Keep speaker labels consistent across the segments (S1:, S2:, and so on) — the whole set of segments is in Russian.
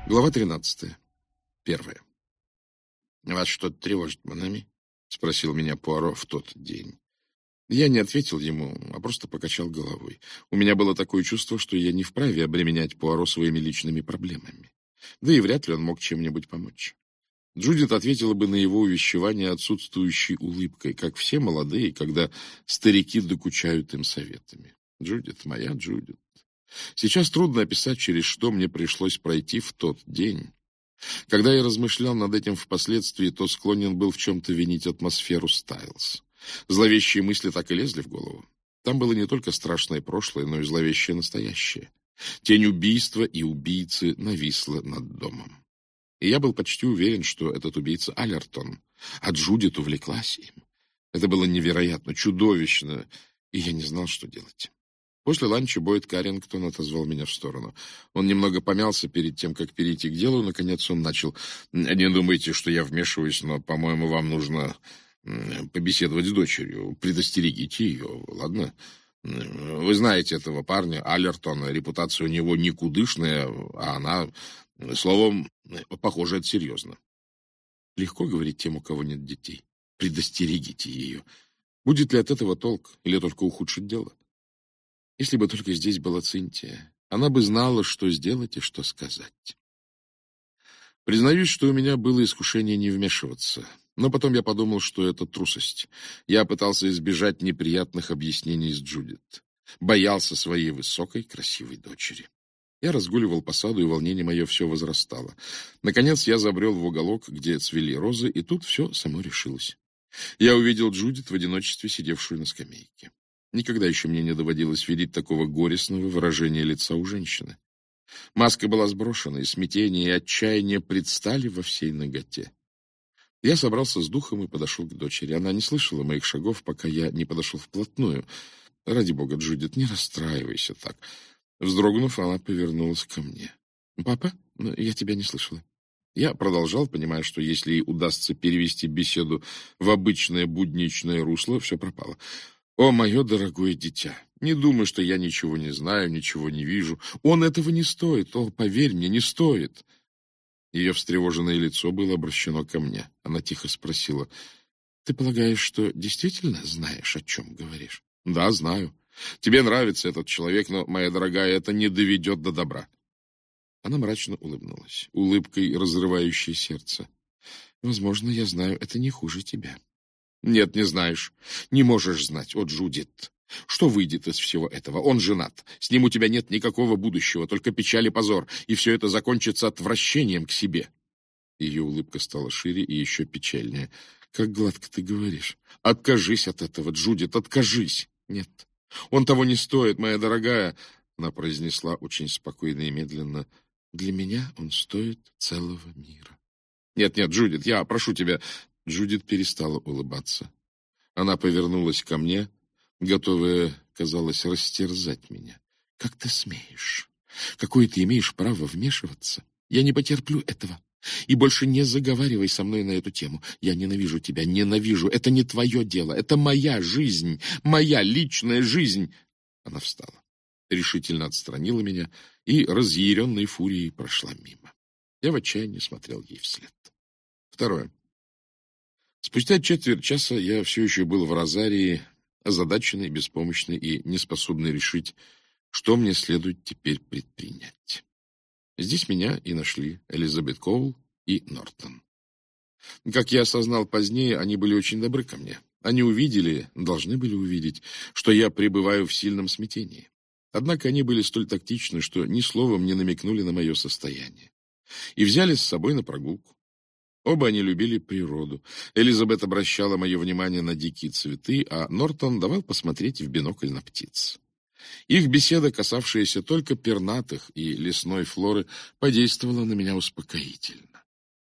S1: Глава 13. Первая. «Вас что-то тревожит, Монами?» — спросил меня Пуаро в тот день. Я не ответил ему, а просто покачал головой. У меня было такое чувство, что я не вправе обременять Пуаро своими личными проблемами. Да и вряд ли он мог чем-нибудь помочь. Джудит ответила бы на его увещевание отсутствующей улыбкой, как все молодые, когда старики докучают им советами. Джудит, моя Джудит. Сейчас трудно описать, через что мне пришлось пройти в тот день. Когда я размышлял над этим впоследствии, то склонен был в чем-то винить атмосферу Стайлз. Зловещие мысли так и лезли в голову. Там было не только страшное прошлое, но и зловещее настоящее. Тень убийства и убийцы нависла над домом. И я был почти уверен, что этот убийца Аллертон, а Джудит увлеклась им. Это было невероятно, чудовищно, и я не знал, что делать. После ланча Бойд Каррингтон отозвал меня в сторону. Он немного помялся перед тем, как перейти к делу. Наконец он начал. «Не думайте, что я вмешиваюсь, но, по-моему, вам нужно побеседовать с дочерью. Предостерегите ее, ладно? Вы знаете этого парня, Аллертона. Репутация у него никудышная, а она, словом, похоже, это серьезно». Легко говорить тем, у кого нет детей. Предостерегите ее. Будет ли от этого толк или только ухудшить дело? Если бы только здесь была Цинтия, она бы знала, что сделать и что сказать. Признаюсь, что у меня было искушение не вмешиваться, но потом я подумал, что это трусость. Я пытался избежать неприятных объяснений с Джудит. Боялся своей высокой, красивой дочери. Я разгуливал по саду, и волнение мое все возрастало. Наконец я забрел в уголок, где цвели розы, и тут все само решилось. Я увидел Джудит в одиночестве, сидевшую на скамейке. Никогда еще мне не доводилось видеть такого горестного выражения лица у женщины. Маска была сброшена, и смятение и отчаяние предстали во всей наготе. Я собрался с духом и подошел к дочери. Она не слышала моих шагов, пока я не подошел вплотную. «Ради бога, Джудит, не расстраивайся так». Вздрогнув, она повернулась ко мне. «Папа? Я тебя не слышала». Я продолжал, понимая, что если ей удастся перевести беседу в обычное будничное русло, все пропало. «О, мое дорогое дитя, не думай, что я ничего не знаю, ничего не вижу. Он этого не стоит. О, поверь мне, не стоит». Ее встревоженное лицо было обращено ко мне. Она тихо спросила: «Ты полагаешь, что действительно знаешь, о чем говоришь?» «Да, знаю. Тебе нравится этот человек, но, моя дорогая, это не доведет до добра». Она мрачно улыбнулась, улыбкой, разрывающей сердце. «Возможно, я знаю, это не хуже тебя». «Нет, не знаешь. Не можешь знать. О, Джудит, что выйдет из всего этого? Он женат. С ним у тебя нет никакого будущего, только печаль и позор. И все это закончится отвращением к себе». Ее улыбка стала шире и еще печальнее. «Как гладко ты говоришь. Откажись от этого, Джудит, откажись». «Нет, он того не стоит, моя дорогая», — она произнесла очень спокойно и медленно. «Для меня он стоит целого мира». «Нет, нет, Джудит, я прошу тебя». Джудит перестала улыбаться. Она повернулась ко мне, готовая, казалось, растерзать меня. «Как ты смеешь? Какое ты имеешь право вмешиваться? Я не потерплю этого. И больше не заговаривай со мной на эту тему. Я ненавижу тебя, ненавижу. Это не твое дело, это моя жизнь, моя личная жизнь». Она встала, решительно отстранила меня и разъяренной фурией прошла мимо. Я в отчаянии смотрел ей вслед. Второе. Спустя четверть часа я все еще был в розарии, озадаченный, беспомощный и неспособный решить, что мне следует теперь предпринять. Здесь меня и нашли Элизабет Коул и Нортон. Как я осознал позднее, они были очень добры ко мне. Они увидели, должны были увидеть, что я пребываю в сильном смятении. Однако они были столь тактичны, что ни словом не намекнули на мое состояние. И взяли с собой на прогулку. Оба они любили природу. Элизабет обращала мое внимание на дикие цветы, а Нортон давал посмотреть в бинокль на птиц. Их беседа, касавшаяся только пернатых и лесной флоры, подействовала на меня успокоительно.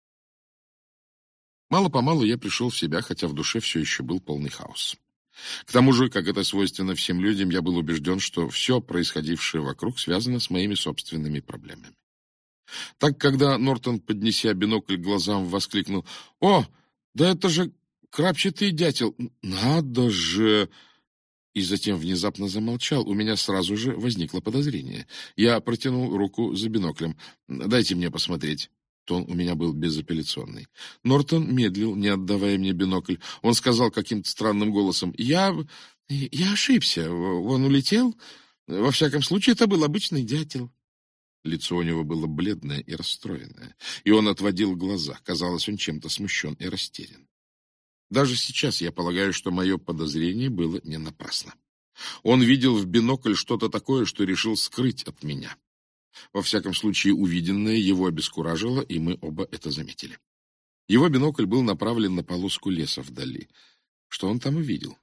S1: Мало-помалу я пришел в себя, хотя в душе все еще был полный хаос. К тому же, как это свойственно всем людям, я был убежден, что все происходившее вокруг связано с моими собственными проблемами. Так, когда Нортон, поднеся бинокль к глазам, воскликнул: «О, да это же крапчатый дятел! Надо же!» И затем внезапно замолчал. У меня сразу же возникло подозрение. Я протянул руку за биноклем. «Дайте мне посмотреть». Тон у меня был безапелляционный. Нортон медлил, не отдавая мне бинокль. Он сказал каким-то странным голосом: «Я ошибся. Он улетел. Во всяком случае, это был обычный дятел». Лицо у него было бледное и расстроенное, и он отводил глаза. Казалось, он чем-то смущен и растерян. Даже сейчас я полагаю, что мое подозрение было не напрасно. Он видел в бинокль что-то такое, что решил скрыть от меня. Во всяком случае, увиденное его обескуражило, и мы оба это заметили. Его бинокль был направлен на полоску леса вдали. Что он там увидел?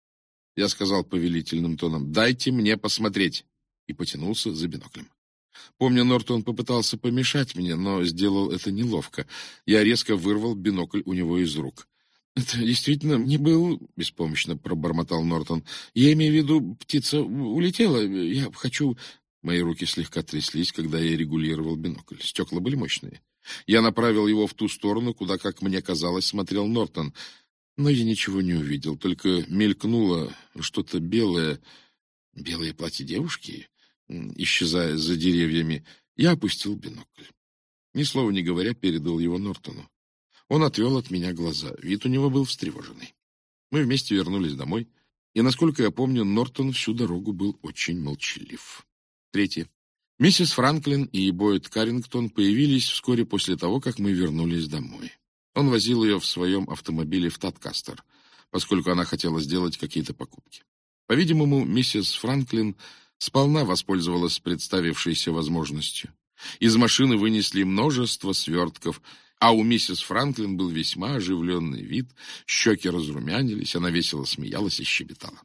S1: Я сказал повелительным тоном: «Дайте мне посмотреть», и потянулся за биноклем. Помню, Нортон попытался помешать мне, но сделал это неловко. Я резко вырвал бинокль у него из рук. «Это действительно не был...» — беспомощно пробормотал Нортон. «Я имею в виду, птица улетела. Я хочу...» Мои руки слегка тряслись, когда я регулировал бинокль. Стекла были мощные. Я направил его в ту сторону, куда, как мне казалось, смотрел Нортон. Но я ничего не увидел, только мелькнуло что-то белое. Белое платье девушки, исчезая за деревьями. Я опустил бинокль. Ни слова не говоря, передал его Нортону. Он отвел от меня глаза. Вид у него был встревоженный. Мы вместе вернулись домой, и, насколько я помню, Нортон всю дорогу был очень молчалив. Третье. Миссис Франклин и Бойд Каррингтон появились вскоре после того, как мы вернулись домой. Он возил ее в своем автомобиле в Тадкастер, поскольку она хотела сделать какие-то покупки. По-видимому, миссис Франклин сполна воспользовалась представившейся возможностью. Из машины вынесли множество свертков, а у миссис Франклин был весьма оживленный вид, щеки разрумянились, она весело смеялась и щебетала.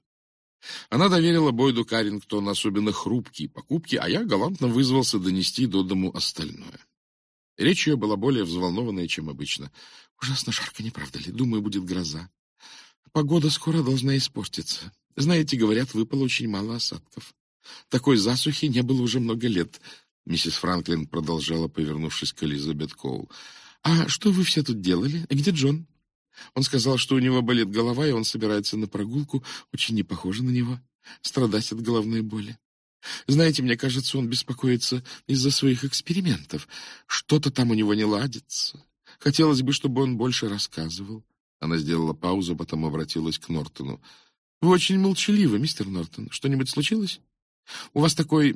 S1: Она доверила Бойду Каррингтону особенно хрупкие покупки, а я галантно вызвался донести до дому остальное. Речь ее была более взволнованная, чем обычно. «Ужасно жарко, не правда ли? Думаю, будет гроза. Погода скоро должна испортиться. Знаете, говорят, выпало очень мало осадков. Такой засухи не было уже много лет». Миссис Франклин продолжала, повернувшись к Элизабет Коул. «А что вы все тут делали? Где Джон? Он сказал, что у него болит голова, и он собирается на прогулку. Очень не похоже на него. Страдать от головной боли. Знаете, мне кажется, он беспокоится из-за своих экспериментов. Что-то там у него не ладится. Хотелось бы, чтобы он больше рассказывал». Она сделала паузу, потом обратилась к Нортону. «Вы очень молчаливы, мистер Нортон. Что-нибудь случилось? У вас такой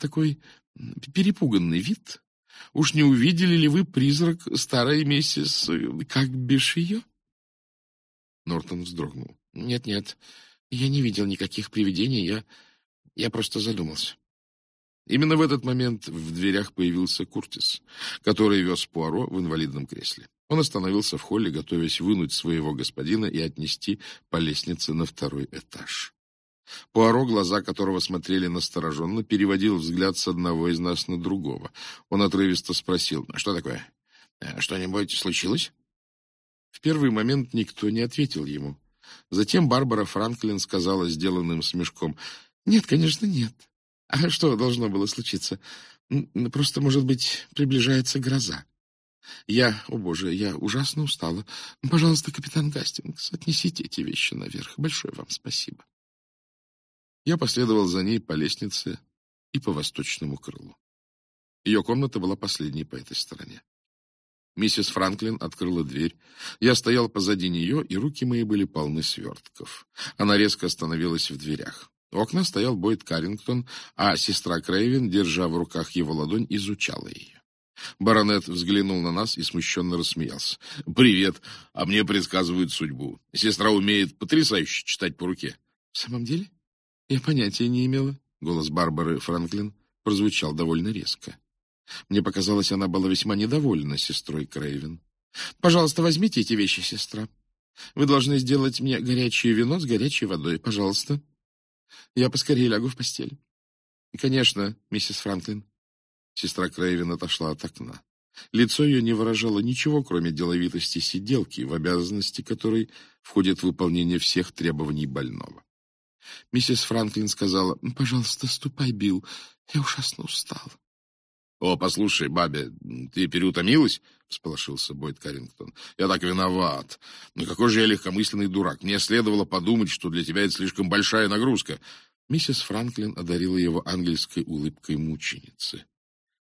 S1: перепуганный вид. Уж не увидели ли вы призрак старой миссис... Как бишь ее?» Нортон вздрогнул. «Нет, я не видел никаких привидений, я просто задумался». Именно в этот момент в дверях появился Куртис, который вез Пуаро в инвалидном кресле. Он остановился в холле, готовясь вынуть своего господина и отнести по лестнице на второй этаж. Пуаро, глаза которого смотрели настороженно, переводил взгляд с одного из нас на другого. Он отрывисто спросил: «Что такое? Что-нибудь случилось?» В первый момент никто не ответил ему. Затем Барбара Франклин сказала сделанным смешком: «Нет, конечно, нет. А что должно было случиться? Просто, может быть, приближается гроза. О боже, я ужасно устала. Пожалуйста, капитан Гастингс, отнесите эти вещи наверх. Большое вам спасибо». Я последовал за ней по лестнице и по восточному крылу. Ее комната была последней по этой стороне. Миссис Франклин открыла дверь. Я стоял позади нее, и руки мои были полны свертков. Она резко остановилась в дверях. У окна стоял Бойд Каррингтон, а сестра Крейвен, держа в руках его ладонь, изучала ее. Баронет взглянул на нас и смущенно рассмеялся. «Привет, а мне предсказывают судьбу. Сестра умеет потрясающе читать по руке». «В самом деле? Я понятия не имела». Голос Барбары Франклин прозвучал довольно резко. Мне показалось, она была весьма недовольна сестрой Крейвен. «Пожалуйста, возьмите эти вещи, сестра. Вы должны сделать мне горячее вино с горячей водой. Пожалуйста. Я поскорее лягу в постель». «Конечно, миссис Франклин». Сестра Крейвен отошла от окна. Лицо ее не выражало ничего, кроме деловитости сиделки, в обязанности которой входит выполнение всех требований больного. Миссис Франклин сказала: «Пожалуйста, ступай, Билл. Я ужасно устала». «О, послушай, бабе, ты переутомилась?» — всполошился Бойд Каррингтон. «Я так виноват. Ну какой же я легкомысленный дурак. Мне следовало подумать, что для тебя это слишком большая нагрузка». Миссис Франклин одарила его ангельской улыбкой мученицы.